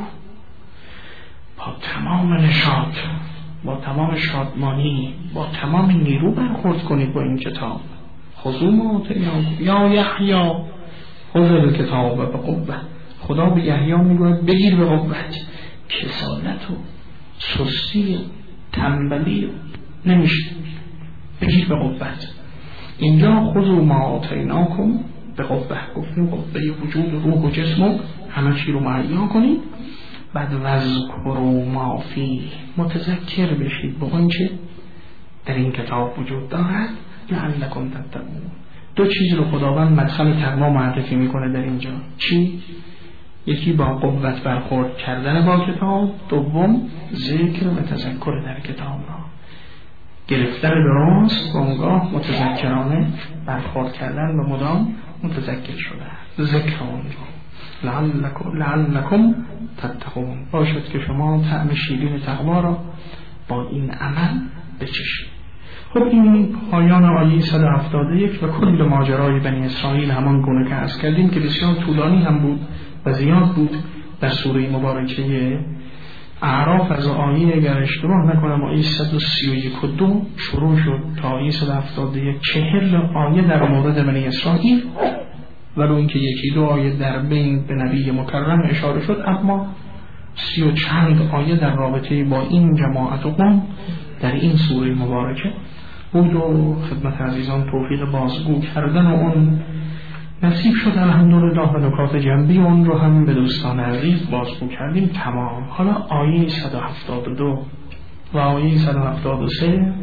S1: با تمام نشاط، با تمام شادمانی، با تمام نیرو برخورد کنید با این کتاب. خذوا ما آتیناکم یا یحیی خذ الکتاب بقوة. خدا به یحیی میگوید بگیر به قوت. کسالت و سستی و تنبلی نمیشه، بگیر به قوت. اینجا خذوا ما آتیناکم به قوة، گفتیم قوه وجود و روح و جسم و همه چی رو مهیا کنید. بعد واذکروا ما فیه، متذکر بشید به آنچه در این کتاب وجود دارد. لعلکم تتقون. دو چیز رو خداوند مدخل تقوا معرفی میکنه در اینجا. چی؟ یکی با قوت برخورد کردن با کتاب، دوم ذکر و تذکر در کتاب را گرفتن درست و اونگاه متذکرانه برخورد کردن و مدام متذکر شده. ذکر اون را لعلکم لعلکم تتقون، باشد که شما طعم شیرین تقوا را با این عمل بچشید. خب این پایان آیه صد و هفتاد و یک و کل ماجرای بنی اسرائیل همان گونه که عرض کردیم که بسیار طولانی هم بود و زیاد بود در سوره مبارکه اعراف. از آیه اگر اشتباه نکنم آیه صد و سی و یک و دو شروع شد تا آیه صد و هفتاد و یک، چهل آیه در مورد بنی اسرائیل، ولو اینکه یکی دو آیه در بین به نبی مکرم اشاره شد، اما سی و چند آیه در رابطه با این جماعت و قوم در این سوره مبارکه بود و خدمت عزیزان توفیق بازگو کردن و اون نصیب شد الحمدلله و نکات جنبی اون رو هم به دوستان عزیز بازگو کردیم. تمام. حالا آیه صد و هفتاد و دو و آیه صد و هفتاد و سه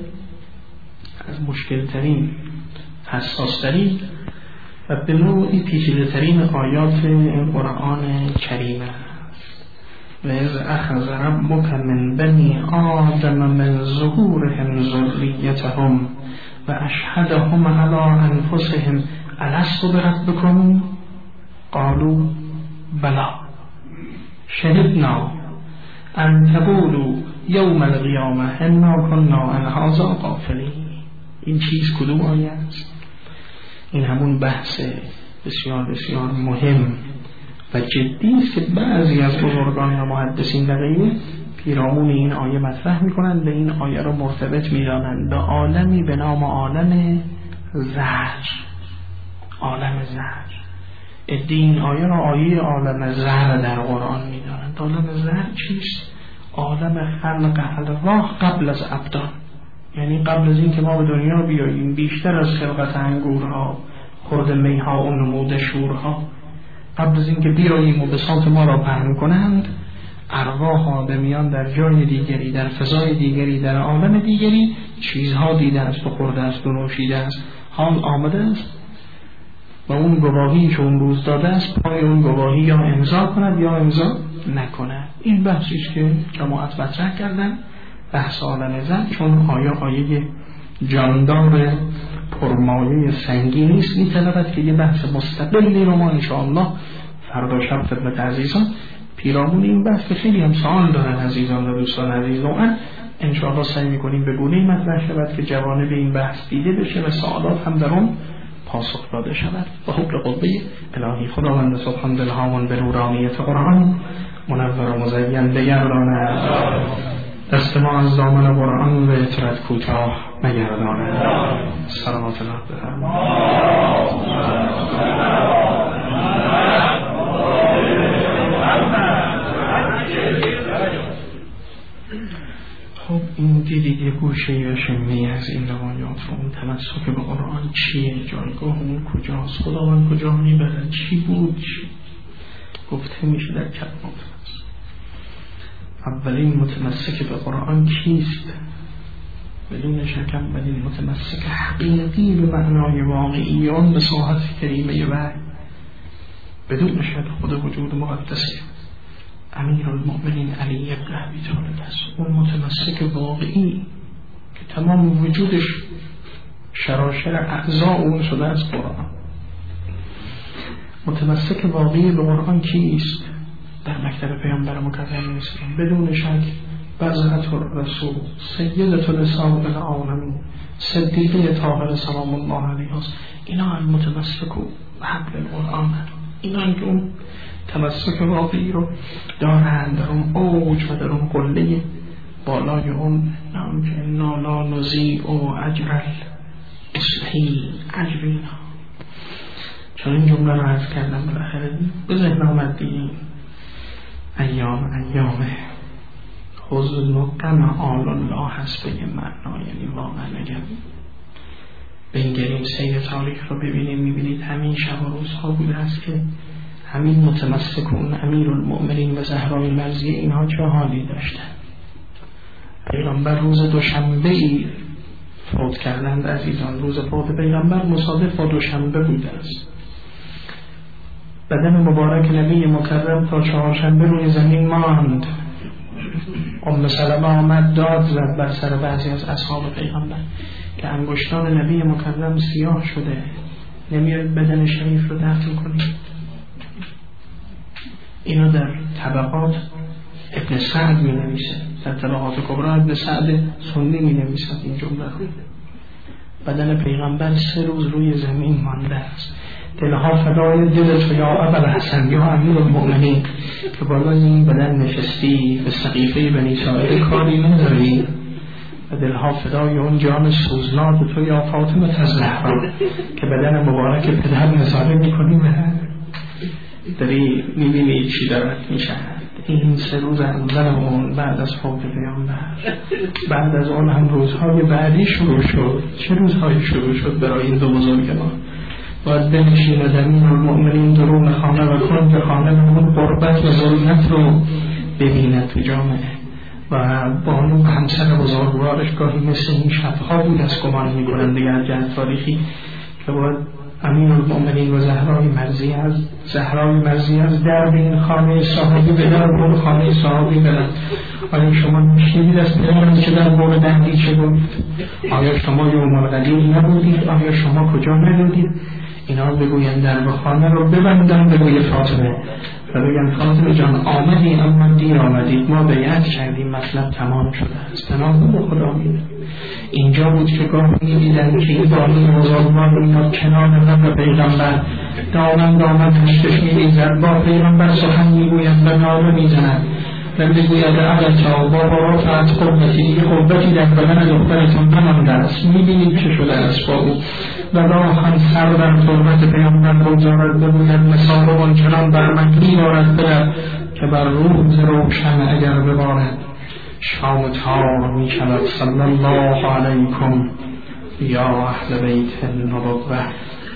S1: از مشکل ترین، حساس ترین و به نوعی پیچیده ترین آیات این قرآن کریم است. و از اخذ ربک من بنی آدم من ظهورهم ذریتهم و اشهدهم علی انفسهم الست بربکم قالوا بلی شهدنا ان تقولوا یوم القیامه انا کنا عن هذا غافلین. این چیز کدوم آیه است؟ این همون بحث بسیار بسیار مهم و جدی است که بعضی از بزرگان یا محدثین در غیره پیرامون این آیه مطرح میکنند و این آیه رو مرتبط میدانند به عالمی به نام عالم زهر. عالم زهر ادی این آیه را آیه عالم زهر در قرآن میدانند. عالم زهر چیست؟ عالم خلق الواح قبل از ابدان، یعنی قبل از این که ما به دنیا بیاییم بیشتر از خلقت انگورها، خورد میها و نمود شورها، قبل از این که بیاییم و بساط ما را پهن کنند، ارواح آدمیان در جای دیگری، در فضای دیگری، در عالم دیگری چیزها دیده است و خورده است و نوشیده است. حال آمده است و اون گواهی که اون روز داده است پای اون گواهی یا امضا کند یا امضا نکند. این بحثیش که جماعت مطرح کردن بحث عالم زن، چون آیا آیه جاندار پرمایه سنگینی است، می‌طلبد که یه بحث مستقلی رو ما انشاءالله فردا شب خدمت عزیزان پیرامون این بحث که خیلی هم سوال دارن عزیزان و دوستان عزیز، نوعا انشاءالله سعی می‌کنیم به گونه‌ای مطرح شود که جوانب این بحث دیده بشه و سوالات هم در اون پاسخ داده شود. با حول قوه الهی خداوند سبحان دلهامان به نورانیت قرآن منور و مزین بگرداند، دست ما از دامن قرآن به اطرت کوتاه مگرداند. سلامات الله بفرمایید. خب این دیدید یه گوشه و شمی از این روایات رو، اون تمسک به قرآن چیه، جایگاه اون کجاست، خداوند کجا میبرد، چی بود، چی گفته میشه در کلمات. اولین متمسک به قرآن کیست؟ بدون شک اولین متمسک حقیقی به معنای واقعی اون به ساحت کریمه وحی بدون شک خود وجود مقدسه امیرالمؤمنین علی ابن ابی طالب است. اون متمسک واقعی که تمام وجودش شراشر اعضا اون شده از قرآن. متمسک واقعی به قرآن کیست؟ در مکتب پیامبر مکرم اسلام بدون شک بضعة الرسول سیدة نساء العالمین صدیقه طاهره سلام الله علیها است. اینا هم متمسک و حبل القرآن، اینا هم که اون تمسک واقعی رو دارند در اون اوج و در اون قله بالای اون. نام که نالا نزیع و اجرل اصحی اجرینا، چون این جمله رو عرض کردم بالاخره به ذهن آمد دیگه. ایام ایامه حزن و غم آل الله هست به یه معنا، یعنی واقعا اگر بنگریم سیر تاریخ رو ببینیم میبینید همین شب و روزها بوده است که همین متمسکون امیرالمؤمنین و زهرای مرضیه اینها چه حالی داشتن. پیغمبر روز دوشنبه ای فوت کردند عزیزان. روز فوت پیغمبر مصادف با دوشنبه بوده است. بدن مبارک نبی مکرم تا چهارشنبه روی زمین ماند. ام سلمه آمد داد زد بر سر بعضی از اصحاب پیغمبر که انگشتان نبی مکرم سیاه شده، نمیاد بدن شریف رو دفن کنید. اینو در طبقات ابن سعد می نویسه، در طبقات کبری ابن سعد سنی می نویسد این جمله رو. بدن پیغمبر سه روز روی زمین مانده است. دلها فدای دل تو یا ابوالحسن یا امیرالمؤمنین که بالای این بدن نشستی، به سقیفه بنی ساعد کاری نداری، و دلها فدای اون جان سوزناک تو یا فاطمه الزهرا که بدن مبارک پدر نظاره میکنی به داری میبینی چی دارد میشن. این سه روز اولمون بعد از فوت پیامبر، بعد از اون هم روزهای بعدی شروع شد. چه روزهایی شروع شد برای این دو بزرگ ما؟ باید بنشین امیرالمؤمنین درون خانه و کنج خانه و اون غربت و ظلمت رو ببیند تو جامعه. و با اون همسر بزرگوارش گاهی مثل این شبها بود از گمان میکنند دیگر جهت تاریخی که باید امیرالمؤمنین و زهرای مرضی از زهرای مرضی از درب این خانه صحابی به در اون خانه صحابی برن. آیا شما میشنیدید از پیغمبر که در مورد دندی چه گفت؟ آیا شما یوم القدیر نبودید؟ آیا شما کجا ندیدید؟ اینا بگوین در خانه رو ببندن بگوی فاطمه و بگن فاطمه جان آمدی اما دیر آمدید، ما بیعت کردیم، مطلب تمام شده است. تمام خدا میده. اینجا بود که گاه میدیدن که این بالی بزرگوار میاد کنار من پیغمبر دامن دامن پشتش میریزد، با پیغمبر سخن میگوید و نامه میزند و میگوید اغلتا بابا رفعت قوتی، دیگه قوتی در بدن دخترتون نمانده است. میبینید چه شده است با او و راهم سر در تربت پیامبر بگذارد بگوید مثال اون چنان بر من میبارد بدر که بر روز روشن اگر ببارد شام تار می شود. صلی الله علیکم یا اهل بیت النبوة.